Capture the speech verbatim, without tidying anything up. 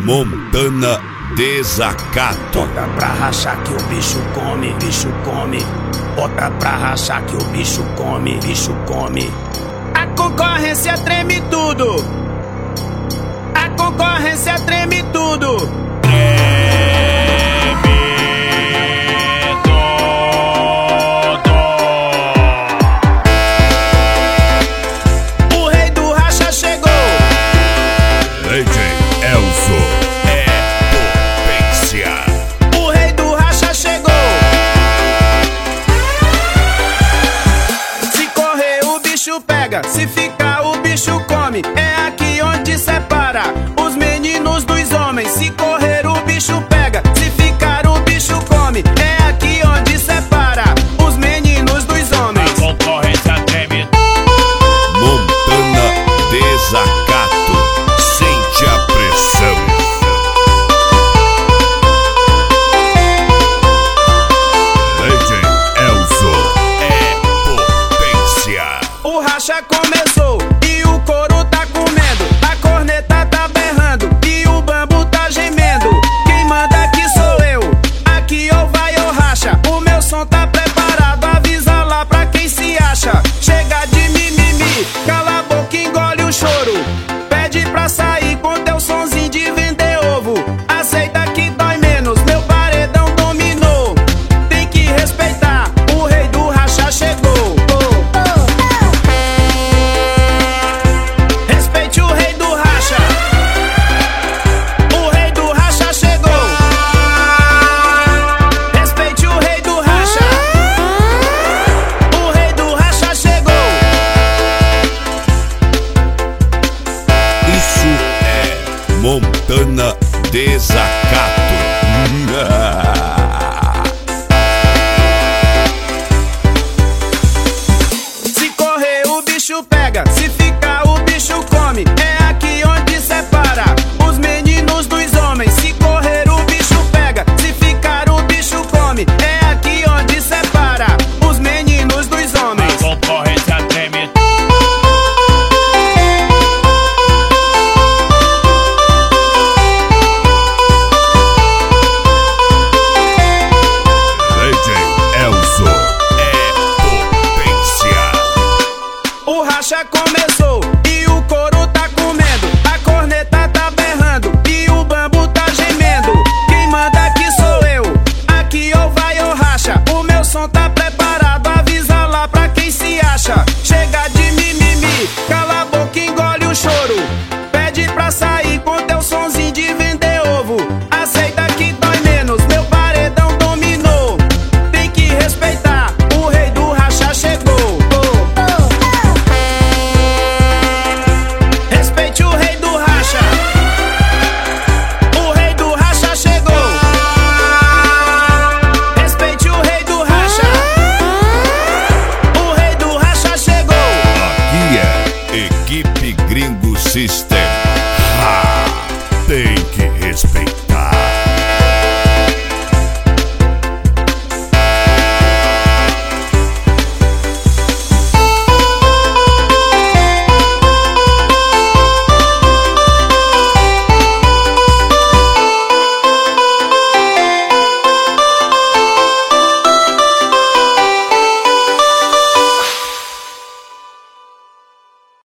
Montana Desacato. Bota pra rachar que o bicho come, bicho come. Bota pra rachar que o bicho come, bicho come. A concorrência treme tudo. A concorrência treme tudo. Se ficar o bicho come, é aqui onde separa os meninos dos homens. Se correr o bicho pega, se ficar o bicho come, é aqui onde separa os meninos dos homens. A concorrência treme. Montana Desacato, sente a pressão. Legend Elzo é potência. O racha começou e o couro tá comendo, a corneta tá berrando e o bambu tá gemendo. Quem manda aqui sou eu, aqui ou vai ou racha. O meu som tá preparado, avisa lá pra quem se acha. Chega de mimimi, cala a boca e engole o choro. Pede pra sair com teu sonzinho de vender ovo. Aceita que dói menos, meu paredão dominou. Tem que respeitar, o rei do racha chegou. Montana Desacato. Se correr o bicho pega, se ficar o bicho come, é aqui onde separa os meninos dos homens. Se correr o bicho pega, se ficar o bicho come, é aqui onde separa os meninos dos homens. A concorrência treme. O racha começou e o couro tá comendo, a corneta tá berrando e o bambu tá gemendo. Quem manda aqui sou eu, aqui ou vai ou racha. O meu som tá preparado, avisa lá pra quem se acha. Chega de mimimi, cala a boca e engole o choro. Pede pra sair com teu sonzinho de vender ovo. Aceita que dói menos, meu paredão dominou. Tem que respeitar, o rei do racha chegou. Equipe Gringo System.